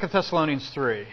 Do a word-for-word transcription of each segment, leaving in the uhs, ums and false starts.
Second Thessalonians three.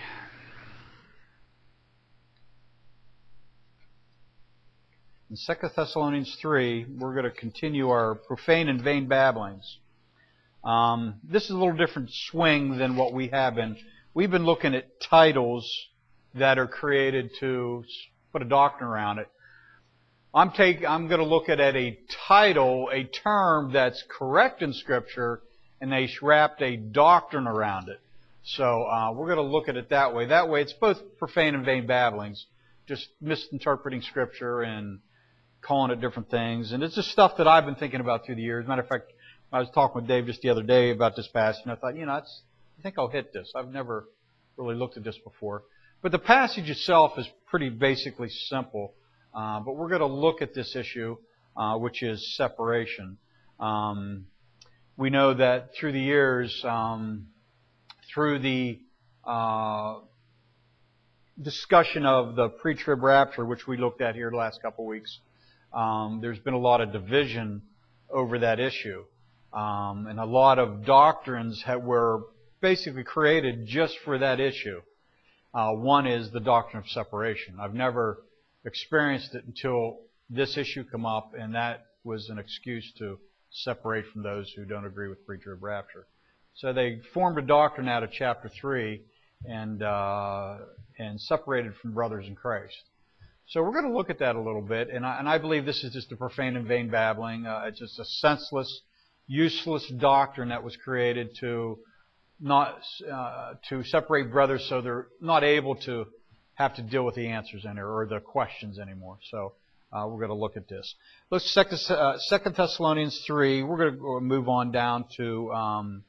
In Second Thessalonians three, we're going to continue our profane and vain babblings. Um, this is a little different swing than what we have been. We've been looking at titles that are created to put a doctrine around it. I'm take, I'm going to look at, at a title, a term that's correct in Scripture, and they wrapped a doctrine around it. So uh, we're going to look at it that way. That way, it's both profane and vain babblings, just misinterpreting Scripture and calling it different things. And it's just stuff that I've been thinking about through the years. Matter of fact, I was talking with Dave just the other day about this passage, and I thought, you know, it's, I think I'll hit this. I've never really looked at this before. But the passage itself is pretty basically simple. Uh, but we're going to look at this issue, uh, which is separation. Um, we know that through the years, um, through the uh, discussion of the pre-trib rapture, which we looked at here the last couple of weeks, um, there's been a lot of division over that issue. Um, and a lot of doctrines have, were basically created just for that issue. Uh, one is the doctrine of separation. I've never experienced it until this issue come up, and that was an excuse to separate from those who don't agree with pre-trib rapture. So they formed a doctrine out of chapter three and uh, and separated from brothers in Christ. So we're going to look at that a little bit, and I, and I believe this is just a profane and vain babbling. Uh, it's just a senseless, useless doctrine that was created to not uh, to separate brothers so they're not able to have to deal with the answers in there or the questions anymore. So uh, we're going to look at this. Let's Second, uh, Second Thessalonians three. We're going to move on down to um,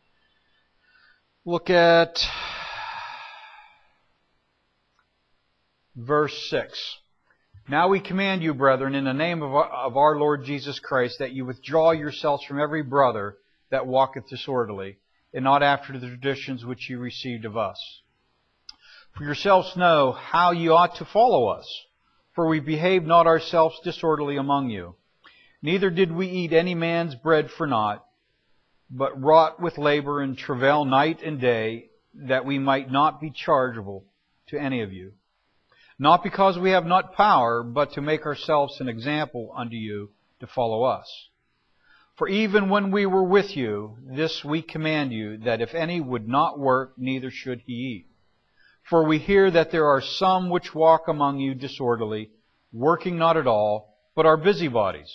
look at verse six. Now we command you, brethren, in the name of our, of our Lord Jesus Christ, that you withdraw yourselves from every brother that walketh disorderly, and not after the traditions which you received of us. For yourselves know how you ought to follow us, for we behaved not ourselves disorderly among you. Neither did we eat any man's bread for naught, but wrought with labor and travail night and day, that we might not be chargeable to any of you. Not because we have not power, but to make ourselves an example unto you to follow us. For even when we were with you, this we command you, that if any would not work, neither should he eat. For we hear that there are some which walk among you disorderly, working not at all, but are busybodies.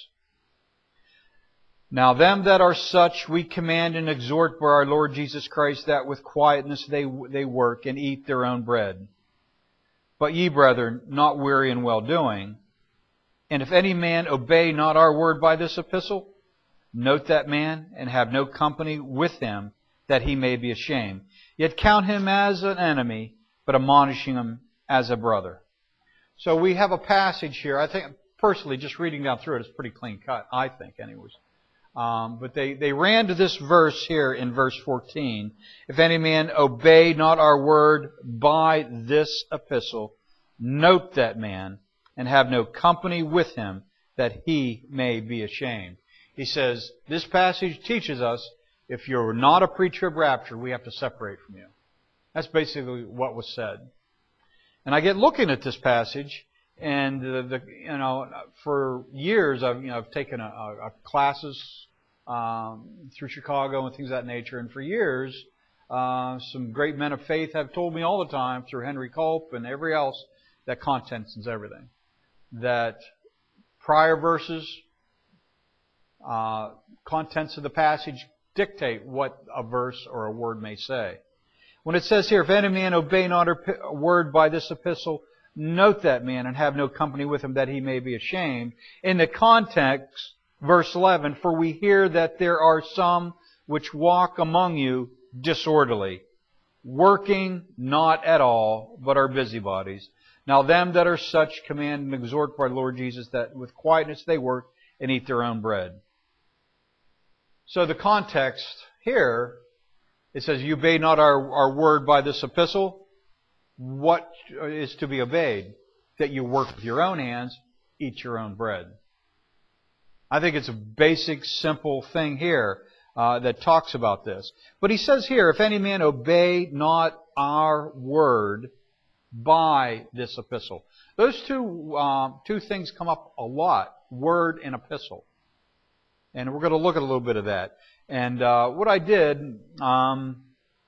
Now them that are such we command and exhort by our Lord Jesus Christ, that with quietness they, they work and eat their own bread. But ye, brethren, not weary in well-doing. And if any man obey not our word by this epistle, note that man, and have no company with him, that he may be ashamed. Yet count him as an enemy, but admonishing him as a brother. So we have a passage here. I think, personally, just reading down through it, it's pretty clean cut, I think, anyways. Um, but they, they ran to this verse here in verse fourteen. If any man obey not our word by this epistle, note that man, and have no company with him, that he may be ashamed. He says, this passage teaches us, if you're not a pre-trib rapture, we have to separate from you. That's basically what was said. And I get looking at this passage, and the, the you know, for years I've you know I've taken a, a, a classes um, through Chicago and things of that nature, and for years uh, some great men of faith have told me all the time through Henry Culp and every else that contents is everything. That prior verses, uh, contents of the passage dictate what a verse or a word may say. When it says here, if any man obey not our word by this epistle, note that man and have no company with him, that he may be ashamed. In the context, verse eleven, for we hear that there are some which walk among you disorderly, working not at all, but are busybodies. Now them that are such command and exhort by Lord Jesus, that with quietness they work and eat their own bread. So the context here, it says, you obey not our, our word by this epistle. What is to be obeyed? That you work with your own hands, eat your own bread. I think it's a basic, simple thing here. uh, that talks about this. But he says here, if any man obey not our word by this epistle. Those two, um, two things come up a lot, word and epistle. And we're going to look at a little bit of that. And uh, what I did, um,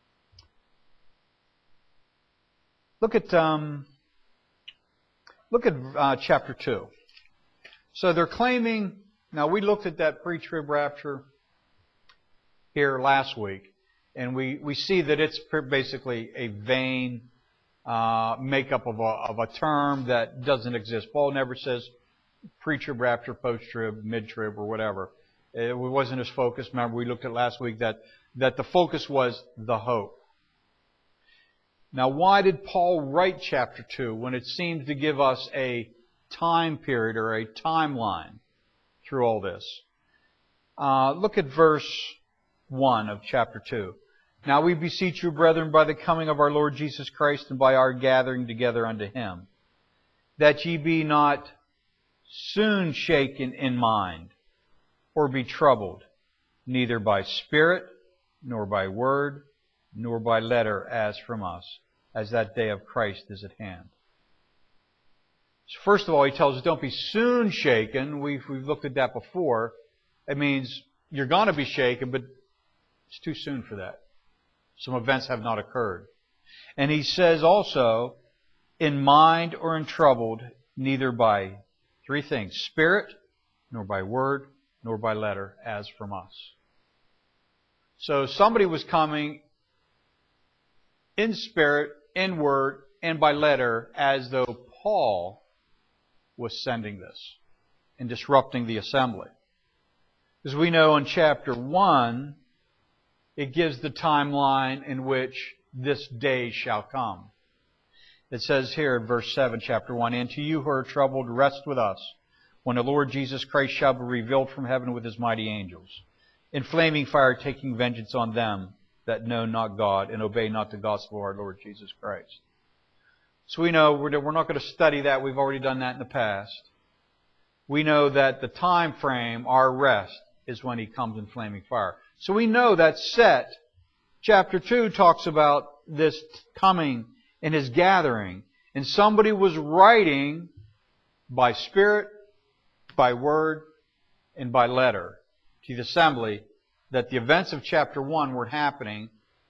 look at um, look at uh, chapter two. So they're claiming. Now we looked at that pre-trib rapture here last week, and we, we see that it's basically a vain uh, makeup of a of a term that doesn't exist. Paul never says pre-trib rapture, post-trib, mid-trib, or whatever. It wasn't his focus. Remember, we looked at last week that, that the focus was the hope. Now, why did Paul write chapter two when it seems to give us a time period or a timeline through all this? Uh, look at verse one of chapter two. Now we beseech you, brethren, by the coming of our Lord Jesus Christ and by our gathering together unto Him, that ye be not soon shaken in mind, or be troubled, neither by spirit, nor by word, nor by letter as from us, as that day of Christ is at hand. So first of all, he tells us don't be soon shaken. We've, we've looked at that before. It means you're going to be shaken, but it's too soon for that. Some events have not occurred. And he says also, in mind or in troubled, neither by three things, spirit, nor by word, nor by letter, as from us. So somebody was coming in spirit, in word, and by letter, as though Paul was sending this and disrupting the assembly. As we know in chapter one, it gives the timeline in which this day shall come. It says here in verse seven, chapter one, and to you who are troubled, rest with us, when the Lord Jesus Christ shall be revealed from heaven with His mighty angels, in flaming fire taking vengeance on them that know not God and obey not the gospel of our Lord Jesus Christ. So we know we're not going to study that. We've already done that in the past. We know that the time frame, our rest, is when He comes in flaming fire. So we know that's set. Chapter two talks about this coming and His gathering. And somebody was writing by Spirit, by word, and by letter to the assembly that the events of chapter one were happening,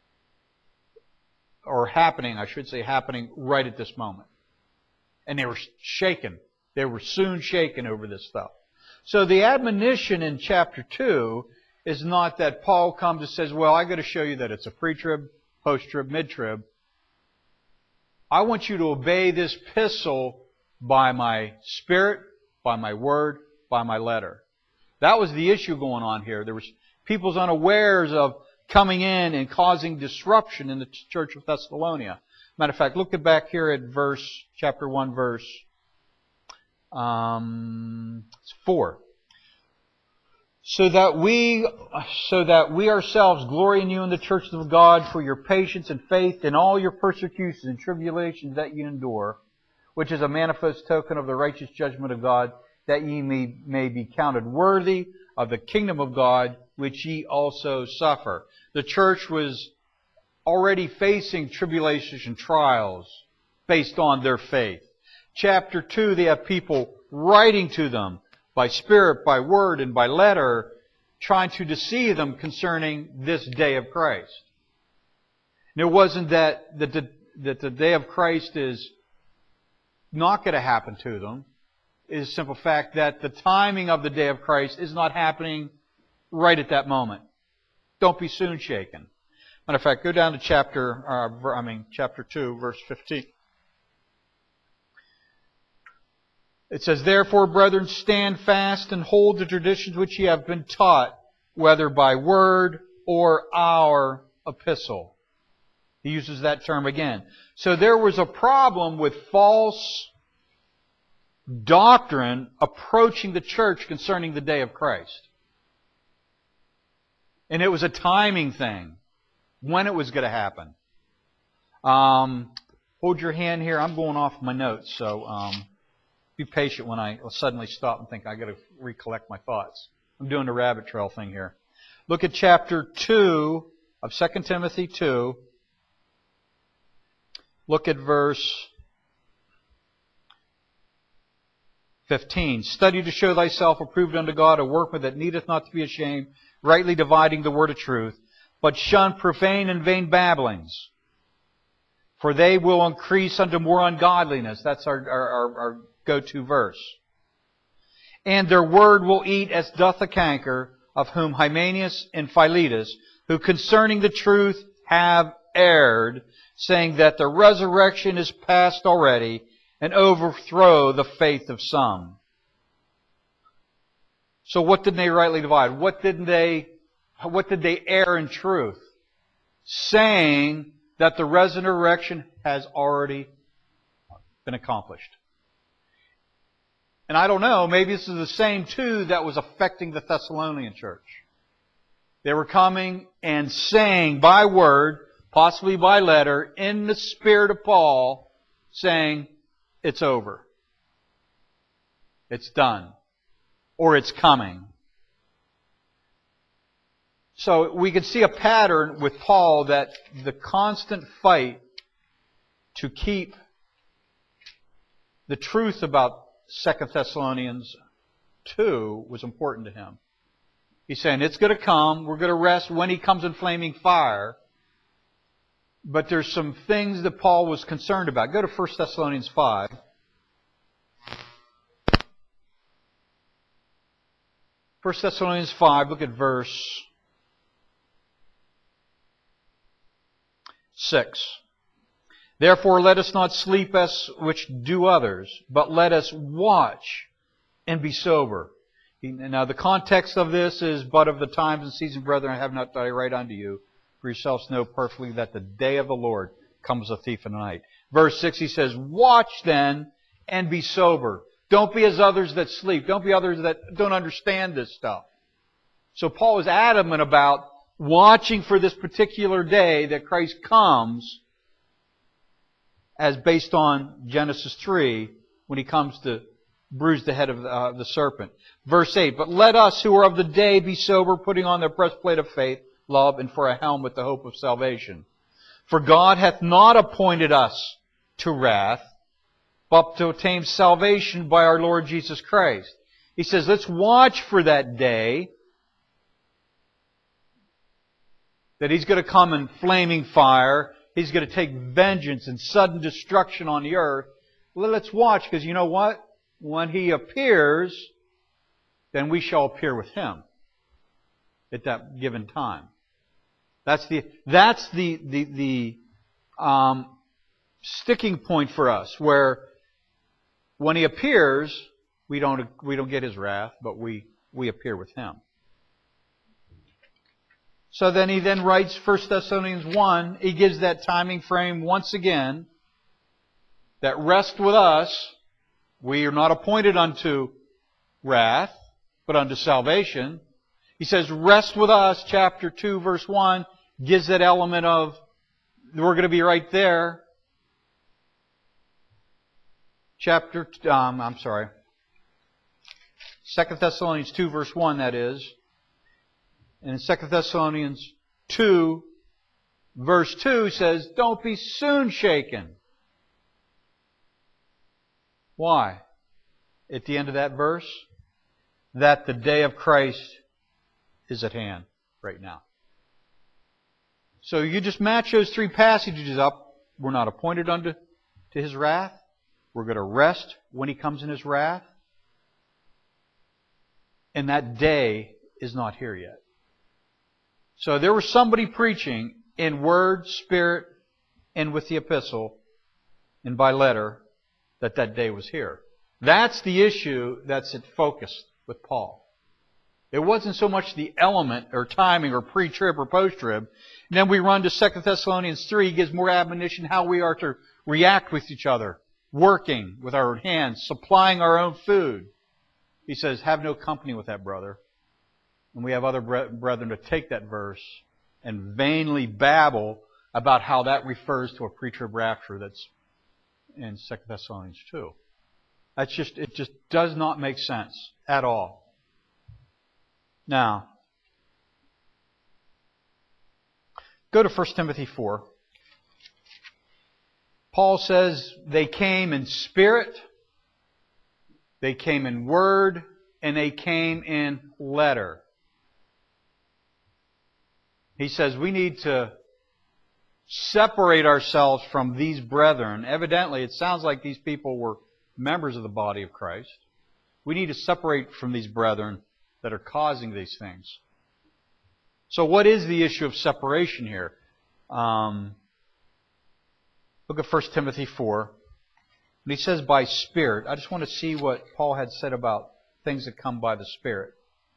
or happening, I should say happening right at this moment. And they were shaken. They were soon shaken over this stuff. So the admonition in chapter two is not that Paul comes and says, well, I got to show you that it's a pre-trib, post-trib, mid-trib. I want you to obey this epistle by my spirit, by my word, by my letter. That was the issue going on here. There was people's unawares of coming in and causing disruption in the church of Thessalonica. Matter of fact, look at back here at verse, chapter one, verse um, four. So that we, so that we ourselves glory in you in the churches of God for your patience and faith in all your persecutions and tribulations that you endure, which is a manifest token of the righteous judgment of God, that ye may, may be counted worthy of the kingdom of God, which ye also suffer. The church was already facing tribulations and trials based on their faith. Chapter two, they have people writing to them by spirit, by word, and by letter, trying to deceive them concerning this day of Christ. And it wasn't that, that, the, that the day of Christ is not going to happen to them. It is a simple fact that the timing of the day of Christ is not happening right at that moment. Don't be soon shaken. Matter of fact, go down to chapter, uh, I mean, chapter two, verse fifteen. It says, therefore, brethren, stand fast and hold the traditions which ye have been taught, whether by word or our epistle. He uses that term again. So there was a problem with false doctrine approaching the church concerning the day of Christ. And it was a timing thing, when it was going to happen. Um, hold your hand here. I'm going off my notes, so um, be patient when I suddenly stop and think I got to recollect my thoughts. I'm doing the rabbit trail thing here. Look at chapter two of Second Timothy two. Look at verse fifteen. Study to show thyself approved unto God, a workman that needeth not to be ashamed, rightly dividing the word of truth. But shun profane and vain babblings, for they will increase unto more ungodliness. That's our, our, our, our go-to verse. And their word will eat as doth a canker, of whom Hymenaeus and Philetus, who concerning the truth have erred, saying that the resurrection is past already, and overthrow the faith of some. So what did they rightly divide? What did they, what did they err in truth? Saying that the resurrection has already been accomplished. And I don't know, maybe this is the same too that was affecting the Thessalonian church. They were coming and saying by word, possibly by letter, in the spirit of Paul, saying, it's over. It's done. Or it's coming. So we can see a pattern with Paul that the constant fight to keep the truth about Second Thessalonians two was important to him. He's saying it's going to come. We're going to rest when He comes in flaming fire. But there's some things that Paul was concerned about. Go to First Thessalonians five. First Thessalonians five, look at verse six. Therefore let us not sleep as which do others, but let us watch and be sober. Now the context of this is, but of the times and seasons, brethren, I have not that I write unto you, for yourselves know perfectly that the day of the Lord comes a thief in the night. Verse six, he says, watch then and be sober. Don't be as others that sleep. Don't be others that don't understand this stuff. So Paul is adamant about watching for this particular day that Christ comes, as based on Genesis three, when He comes to bruise the head of uh, the serpent. Verse eight, but let us who are of the day be sober, putting on the breastplate of faith, love, and for a helmet the hope of salvation. For God hath not appointed us to wrath, but to obtain salvation by our Lord Jesus Christ. He says, let's watch for that day that He's going to come in flaming fire. He's going to take vengeance and sudden destruction on the earth. Well, let's watch, because you know what? When He appears, then we shall appear with Him at that given time. That's the that's the the the um, sticking point for us, where when He appears, we don't we don't get His wrath, but we we appear with Him. So then he then writes First Thessalonians one. He gives that timing frame once again. That rest with us. We are not appointed unto wrath, but unto salvation. He says, rest with us, chapter two, verse one, gives that element of, we're going to be right there. Chapter, um, I'm sorry. Second Thessalonians two, verse one, that is. And in Second Thessalonians two, verse two says, don't be soon shaken. Why? At the end of that verse, that the day of Christ is at hand right now. So you just match those three passages up. We're not appointed unto to His wrath. We're going to rest when He comes in His wrath. And that day is not here yet. So there was somebody preaching in word, spirit, and with the epistle, and by letter, that that day was here. That's the issue that's at focus with Paul. It wasn't so much the element or timing or pre-trib or post-trib. And then we run to Second Thessalonians three. He gives more admonition how we are to react with each other, working with our hands, supplying our own food. He says, have no company with that brother. And we have other brethren to take that verse and vainly babble about how that refers to a pre-trib rapture that's in Second Thessalonians two. That's just, it just does not make sense at all. Now, Go to First Timothy four. Paul says they came in spirit, they came in word, and they came in letter. He says we need to separate ourselves from these brethren. Evidently, it sounds like these people were members of the body of Christ. We need to separate from these brethren that are causing these things. So what is the issue of separation here? Um, look at First Timothy four. And he says by Spirit. I just want to see what Paul had said about things that come by the Spirit.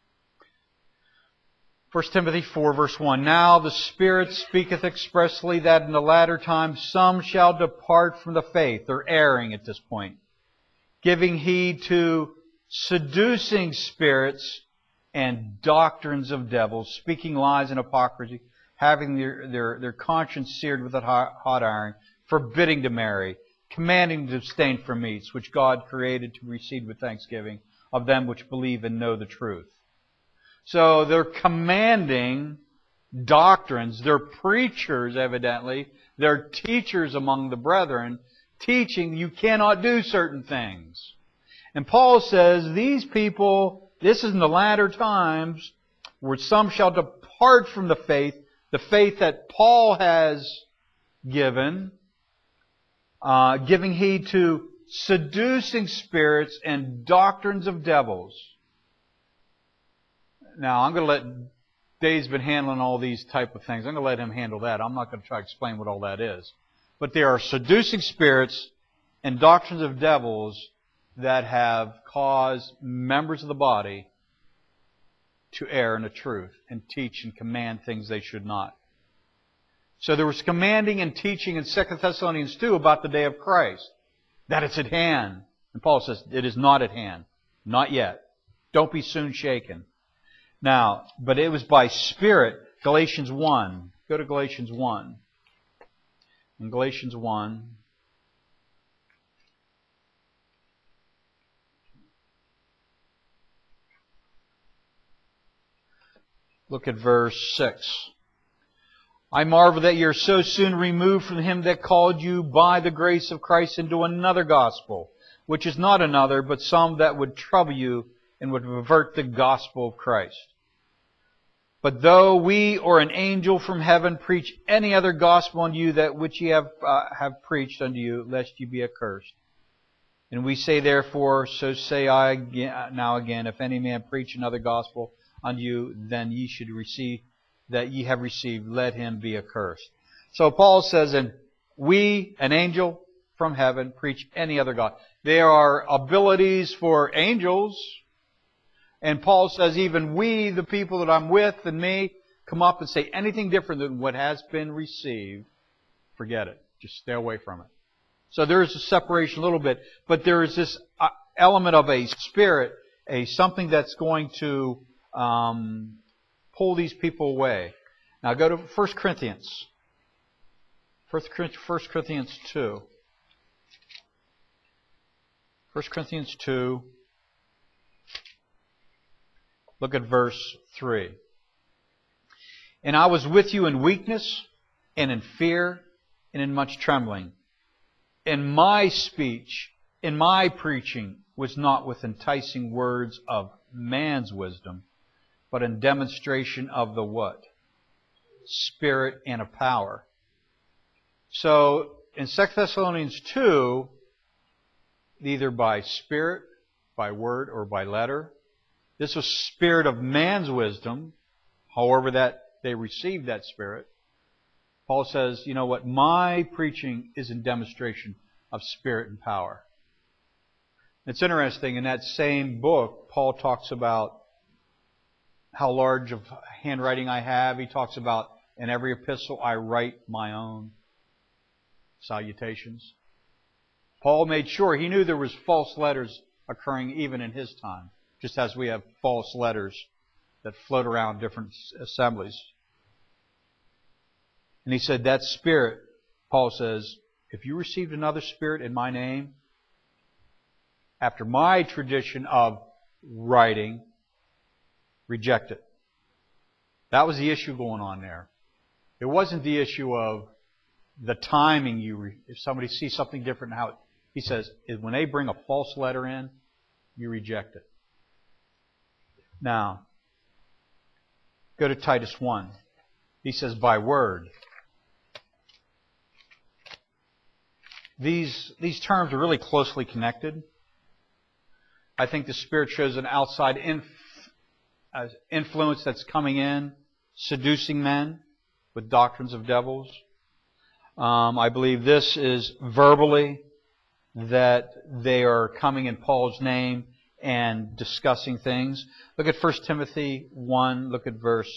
First Timothy four, verse one. Now the Spirit speaketh expressly that in the latter time some shall depart from the faith. They're erring at this point. Giving heed to seducing spirits and doctrines of devils, speaking lies and hypocrisy, having their, their, their conscience seared with a hot iron, forbidding to marry, commanding to abstain from meats, which God created to receive with thanksgiving of them which believe and know the truth. So they're commanding doctrines. They're preachers, evidently. They're teachers among the brethren, teaching you cannot do certain things. And Paul says these people, this is in the latter times, where some shall depart from the faith, the faith that Paul has given, uh, giving heed to seducing spirits and doctrines of devils. Now, I'm going to let Dave's been handling all these type of things. I'm going to let him handle that. I'm not going to try to explain what all that is. But there are seducing spirits and doctrines of devils that have caused members of the body to err in the truth and teach and command things they should not. So there was commanding and teaching in Second Thessalonians two about the day of Christ, that it's at hand. And Paul says, it is not at hand. Not yet. Don't be soon shaken. Now, but it was by Spirit. Galatians one. Go to Galatians one. In Galatians one, look at verse six. I marvel that ye are so soon removed from him that called you by the grace of Christ into another gospel, which is not another, but some that would trouble you and would pervert the gospel of Christ. But though we or an angel from heaven preach any other gospel unto you that which ye have uh, have preached unto you, lest ye be accursed. And we say therefore, so say I again, now again, if any man preach another gospel unto you, then ye should receive that ye have received, let him be accursed. So Paul says, and we, an angel from heaven, preach any other gospel. There are abilities for angels. And Paul says, even we, the people that I'm with and me, come up and say anything different than what has been received, forget it. Just stay away from it. So there is a separation a little bit, but there is this element of a spirit, a something that's going to um, pull these people away. Now go to First Corinthians. First Corinthians two. First Corinthians two. Look at verse three. And I was with you in weakness and in fear and in much trembling. And my speech, in my preaching, was not with enticing words of man's wisdom, but in demonstration of the what? Spirit and of power. So in Second Thessalonians two, either by spirit, by word, or by letter, this was spirit of man's wisdom, however that they received that spirit. Paul says, you know what, my preaching is in demonstration of spirit and power. It's interesting, in that same book, Paul talks about how large of handwriting I have. He talks about, in every epistle I write my own salutations. Paul made sure, he knew there was false letters occurring even in his time, just as we have false letters that float around different assemblies. And he said, that spirit, Paul says, if you received another spirit in my name, after my tradition of writing, reject it. That was the issue going on there. It wasn't the issue of the timing. You re, if somebody sees something different, how it, he says is when they bring a false letter in, you reject it. Now, go to Titus one. He says by word. These these terms are really closely connected. I think the Spirit shows an outside inf, uh, influence that's coming in, seducing men with doctrines of devils. Um, I believe this is verbally that they are coming in Paul's name and discussing things. Look at First Timothy one, look at verse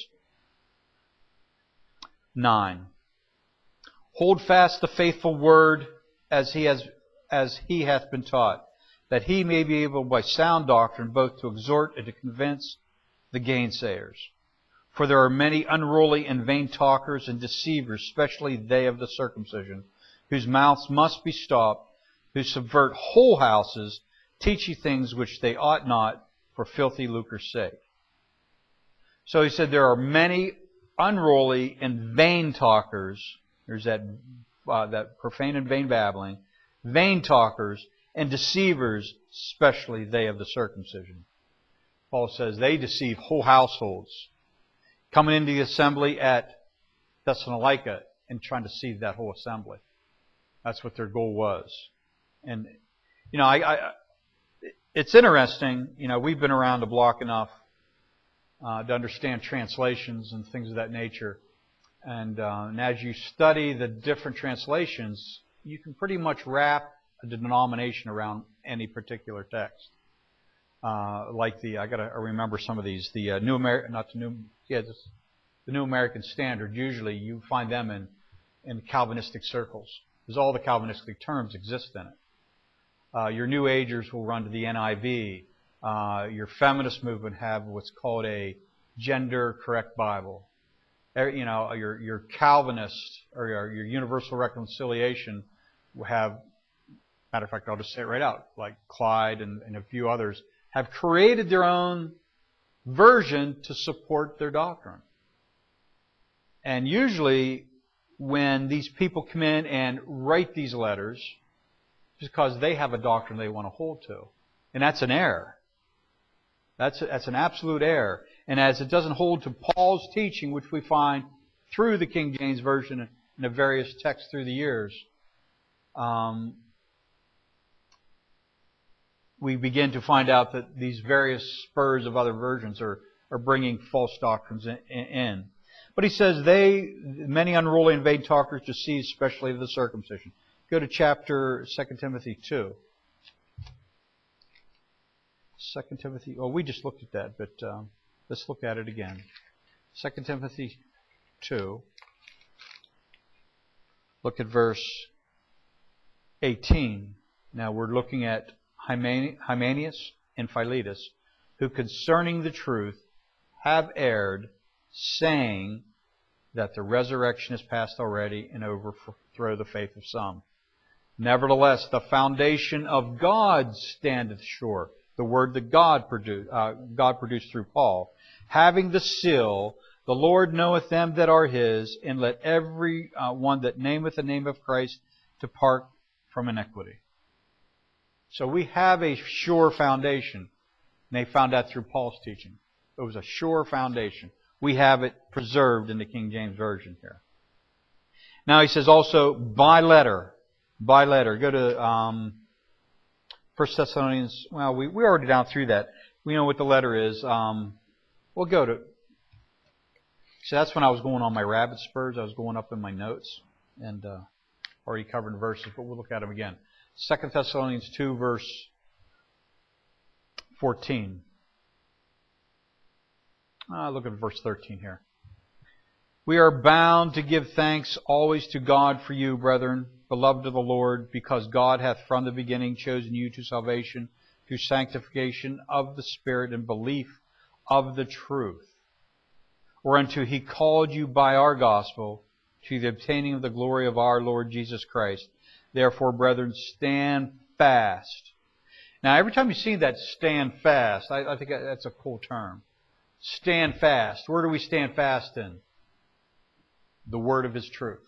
nine. Hold fast the faithful word as he has as he hath been taught, that he may be able by sound doctrine both to exhort and to convince the gainsayers. For there are many unruly and vain talkers and deceivers, especially they of the circumcision, whose mouths must be stopped, who subvert whole houses, teaching things which they ought not, for filthy lucre's sake. So he said there are many unruly and vain talkers. There's that uh, that profane and vain babbling, vain talkers and deceivers, especially they of the circumcision. Paul says they deceive whole households, coming into the assembly at Thessalonica and trying to deceive that whole assembly. That's what their goal was. And you know, I, I it's interesting. You know, we've been around the block enough uh, to understand translations and things of that nature. And, uh, and as you study the different translations, you can pretty much wrap a denomination around any particular text. Uh, like the, I got to remember some of these. The uh, New American, not the New, yeah, this, the New American Standard. Usually, you find them in in Calvinistic circles, because all the Calvinistic terms exist in it. Uh, your New Agers will run to the N I V. Uh, your feminist movement have what's called a gender correct Bible. You know, your your Calvinist or your, your Universal Reconciliation will have, matter of fact, I'll just say it right out, like Clyde and, and a few others have created their own version to support their doctrine. And usually when these people come in and write these letters, it's because they have a doctrine they want to hold to. And that's an error. That's, a, that's an absolute error. And as it doesn't hold to Paul's teaching, which we find through the King James Version and the various texts through the years, um, we begin to find out that these various spurs of other versions are, are bringing false doctrines in, in. But he says, they, many unruly and vain talkers deceive, especially of the circumcision. Go to chapter Second Timothy two. Second Timothy, oh, we just looked at that, but um, let's look at it again. Second Timothy two. Look at verse eighteen. Now we're looking at Hymenaeus and Philetus, who concerning the truth have erred, saying that the resurrection is past already and overthrow the faith of some. Nevertheless, the foundation of God standeth sure. The word that God produced, uh, God produced through Paul, having the seal, the Lord knoweth them that are His, and let every uh, one that nameth the name of Christ depart from iniquity. So we have a sure foundation. And they found that through Paul's teaching. It was a sure foundation. We have it preserved in the King James Version here. Now he says also by letter. By letter. Go to um, First Thessalonians. Well, we we already down through that. We know what the letter is. Um, we'll go to. So that's when I was going on my rabbit spurs. I was going up in my notes and uh, already covered verses, but we'll look at them again. Second Thessalonians two, verse fourteen. Uh, look at verse thirteen here. We are bound to give thanks always to God for you, brethren, beloved of the Lord, because God hath from the beginning chosen you to salvation, to sanctification of the Spirit and belief of the truth, whereunto He called you by our gospel, to the obtaining of the glory of our Lord Jesus Christ. Therefore, brethren, stand fast. Now, every time you see that stand fast, I, I think that's a cool term. Stand fast. Where do we stand fast in? the word of His truth,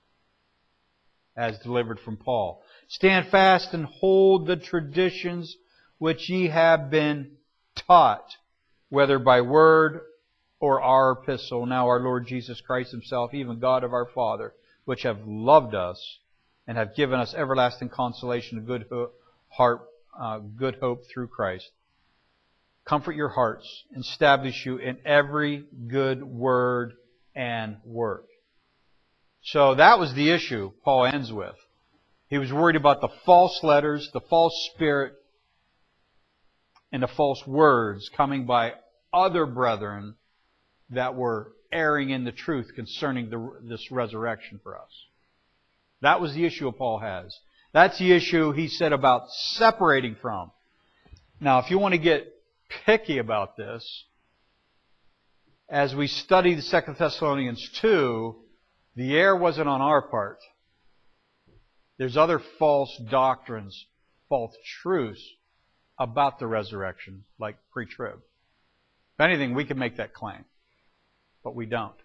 as delivered from Paul. Stand fast and hold the traditions which ye have been taught, whether by word or our epistle. Now our Lord Jesus Christ Himself, even God of our Father, which have loved us and have given us everlasting consolation and good ho- heart, uh, good hope through Christ, comfort your hearts, and establish you in every good word and work. So that was the issue Paul ends with. He was worried about the false letters, the false spirit, and the false words coming by other brethren that were erring in the truth concerning the, this resurrection for us. That was the issue Paul has. That's the issue he said about separating from. Now, if you want to get picky about this, as we study the Second Thessalonians two, the error wasn't on our part. There's other false doctrines, false truths about the resurrection, like pre-trib. If anything, we can make that claim. But we don't.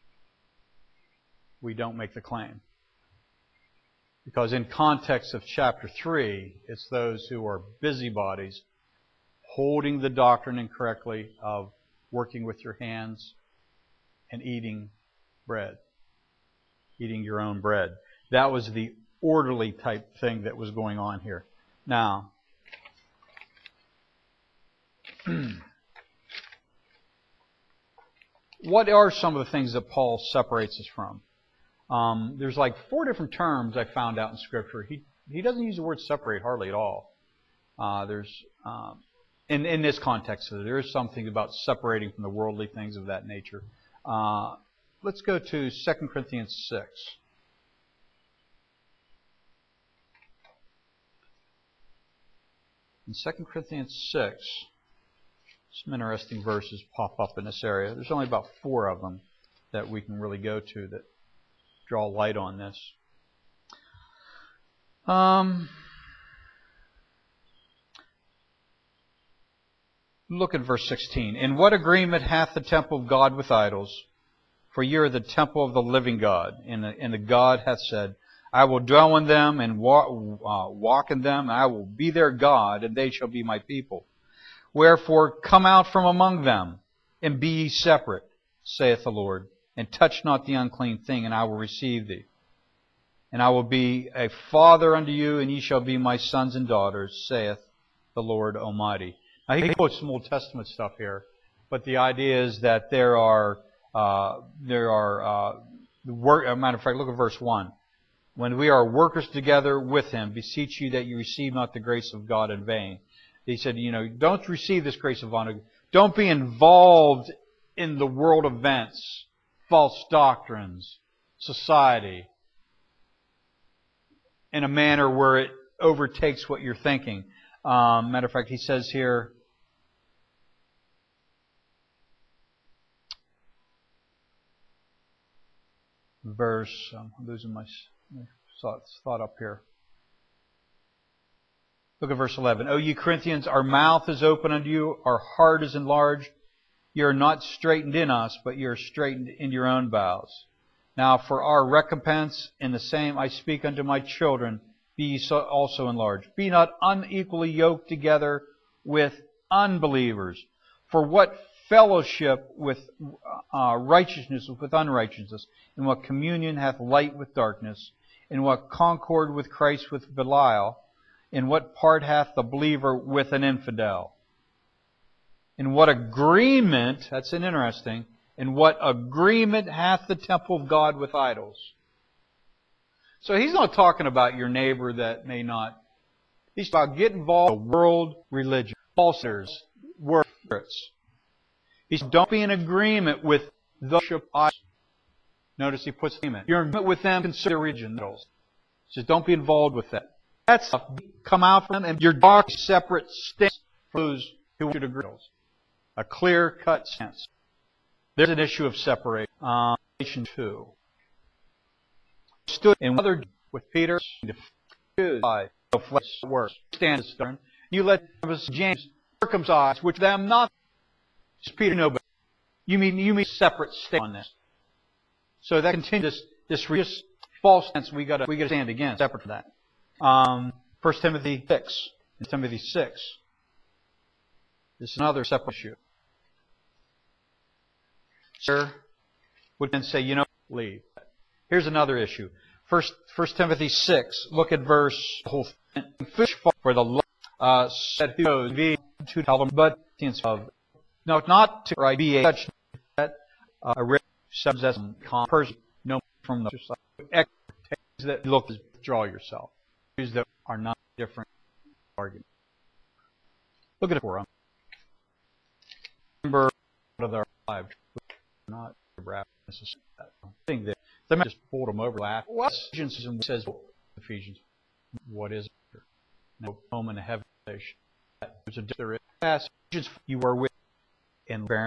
We don't make the claim. Because in context of chapter three, it's those who are busybodies holding the doctrine incorrectly of working with your hands and eating bread. Eating your own bread. That was the orderly type thing that was going on here. Now, what are some of the things that Paul separates us from? Um, there's like four different terms I found out in Scripture. He he doesn't use the word separate hardly at all. Uh, there's um, in in this context, there is something about separating from the worldly things of that nature. Uh, let's go to Second Corinthians six. In Second Corinthians six, some interesting verses pop up in this area. There's only about four of them that we can really go to that draw light on this. Um, look at verse sixteen. In what agreement hath the temple of God with idols? For ye are the temple of the living God. And the, and the God hath said, I will dwell in them and walk, uh, walk in them, and I will be their God, and they shall be my people. Wherefore come out from among them, and be ye separate, saith the Lord, and touch not the unclean thing, and I will receive thee. And I will be a father unto you, and ye shall be my sons and daughters, saith the Lord Almighty. Now he quotes some Old Testament stuff here, but the idea is that there are uh, there are uh, work. As a matter of fact, look at verse one. When we are workers together with Him, beseech you that you receive not the grace of God in vain. He said, you know, don't receive this grace of honor. Don't be involved in the world events, false doctrines, society, in a manner where it overtakes what you're thinking. Um, matter of fact, he says here, verse, I'm losing my, my thought up here. Look at verse eleven. O ye Corinthians, our mouth is open unto you, our heart is enlarged. You are not straitened in us, but you are straitened in your own bowels. Now for our recompense, in the same I speak unto my children, be ye so also enlarged. Be not unequally yoked together with unbelievers. For what fellowship with uh, righteousness with unrighteousness? And what communion hath light with darkness? And what concord with Christ with Belial? In what part hath the believer with an infidel? In what agreement, that's an interesting, in what agreement hath the temple of God with idols? So he's not talking about your neighbor that may not. He's talking about get involved in world religion, falsers, words. He said, don't be in agreement with the worship idols. Notice he puts them in. You're in agreement with them, consider religion idols. He says, don't be involved with that. That's stuff. Come out from them, and you're dark, separate stance from those who want you to agree. A clear-cut stance. There's an issue of separation. Um, two. Stood in other with Peter by no flesh work. Stand stern. You let James circumcise, which them not. Peter no, but you mean you mean separate stand on this. So that continues this, this false sense we got we got to stand against. Separate from that, um, First Timothy six, and Timothy six. This is another separate issue. Sir would then say, you know, leave. Here's another issue. First, First Timothy six. Look at verse whole fish for the uh, said who goes to tell them, but of no, not to right be a such that uh, a subject person no from the exercise that look to draw yourself. Issues that are not different arguments. Look at it for them. Remember of their lives, not rap necessarily. I think that they might just fold them over. Laugh. What Ephesians says? Ephesians, what is it? No home in heaven. There's a different passage you were with in barren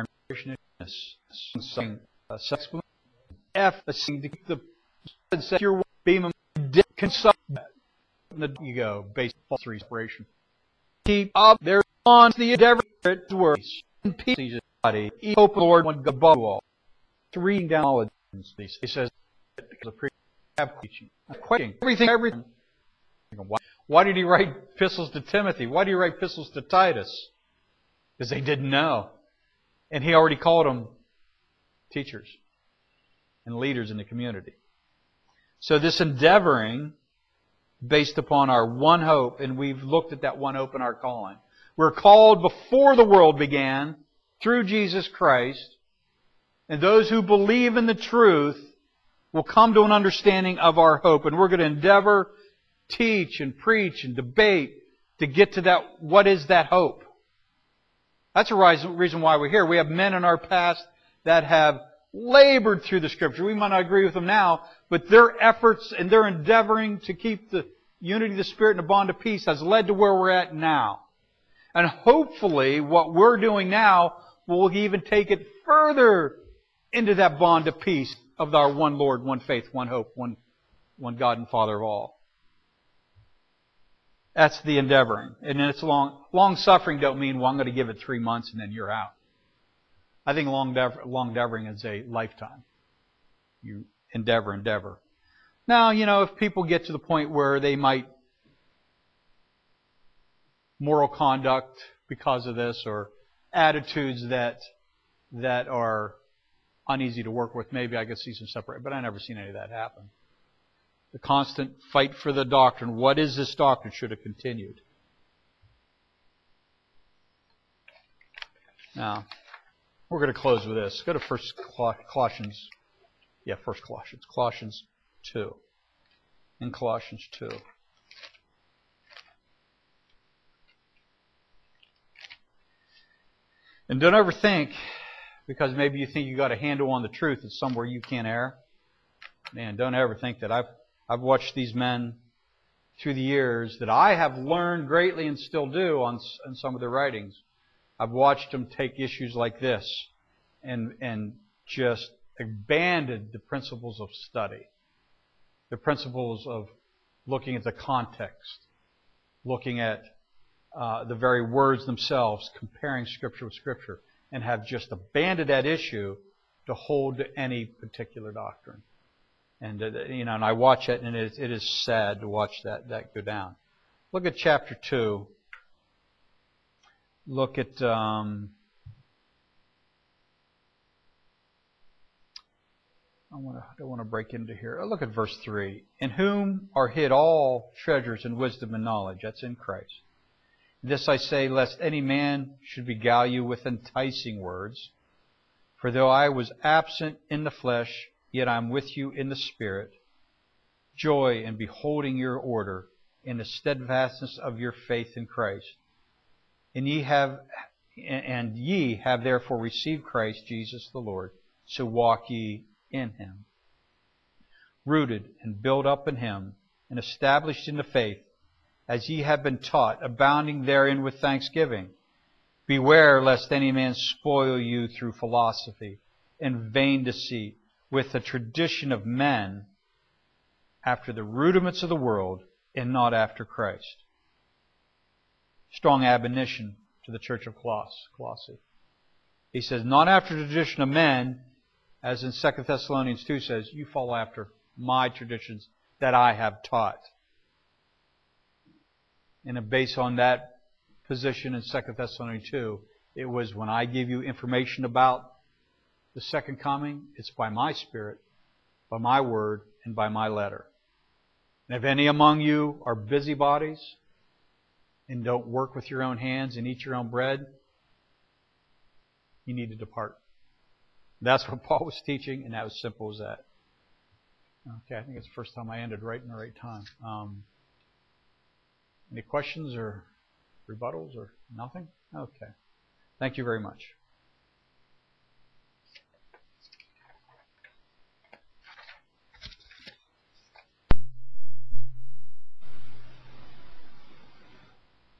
saying uh, sex F a to keep the set your beam of consult. You go based on respiration. Keep up there on the endeavor to work in peace. Body, hope the Lord one above all. To reading down all of these, he says, "Because of have teaching, questioning everything, everything." Why, why did he write epistles to Timothy? Why did he write epistles to Titus? Because they didn't know, and he already called them teachers and leaders in the community. So this endeavoring, based upon our one hope, and we've looked at that one hope in our calling. We're called before the world began through Jesus Christ, and those who believe in the truth will come to an understanding of our hope. And we're going to endeavor, teach, and preach, and debate to get to that, what is that hope? That's the reason why we're here. We have men in our past that have labored through the Scripture. We might not agree with them now, but their efforts and their endeavoring to keep the unity of the Spirit and the bond of peace has led to where we're at now. And hopefully what we're doing now will even take it further into that bond of peace of our one Lord, one faith, one hope, one, one God and Father of all. That's the endeavoring. And then it's long, long suffering don't mean, well, I'm going to give it three months and then you're out. I think long, long endeavoring is a lifetime. You endeavor, endeavor. Now, you know, if people get to the point where they might moral conduct because of this, or attitudes that that are uneasy to work with, maybe I could see some separate. But I never seen any of that happen. The constant fight for the doctrine. What is this doctrine? Should have continued. Now, we're going to close with this. Go to First Colossians. Yeah, First Colossians. Colossians two. In Colossians two. And don't ever think, because maybe you think you got a handle on the truth, it's somewhere you can't err. Man, don't ever think that. I've I've watched these men through the years that I have learned greatly and still do on, on some of their writings. I've watched them take issues like this and and just abandon the principles of study, the principles of looking at the context, looking at uh, the very words themselves, comparing Scripture with Scripture, and have just abandoned that issue to hold to any particular doctrine. And uh, you know, and I watch it, and it is, it is sad to watch that that go down. Look at chapter two. Look at um, I want to I don't want to break into here. Look at verse three. In whom are hid all treasures in wisdom and knowledge. That's in Christ. This I say, lest any man should beguile you with enticing words. For though I was absent in the flesh, yet I am with you in the Spirit. Joy in beholding your order in the steadfastness of your faith in Christ. And ye have, and ye have therefore received Christ Jesus the Lord. So walk ye in Him, rooted and built up in Him, and established in the faith, as ye have been taught, abounding therein with thanksgiving. Beware lest any man spoil you through philosophy and vain deceit, with the tradition of men, after the rudiments of the world, and not after Christ. Strong admonition to the church of Colossae. He says, not after the tradition of men, as in Second Thessalonians two says, you follow after my traditions that I have taught. And based on that position in Second Thessalonians two, it was when I give you information about the second coming, it's by my Spirit, by my word, and by my letter. And if any among you are busybodies and don't work with your own hands and eat your own bread, you need to depart. That's what Paul was teaching, and that was simple as that. Okay, I think it's the first time I ended right in the right time. Um, any questions or rebuttals or nothing? Okay. Thank you very much.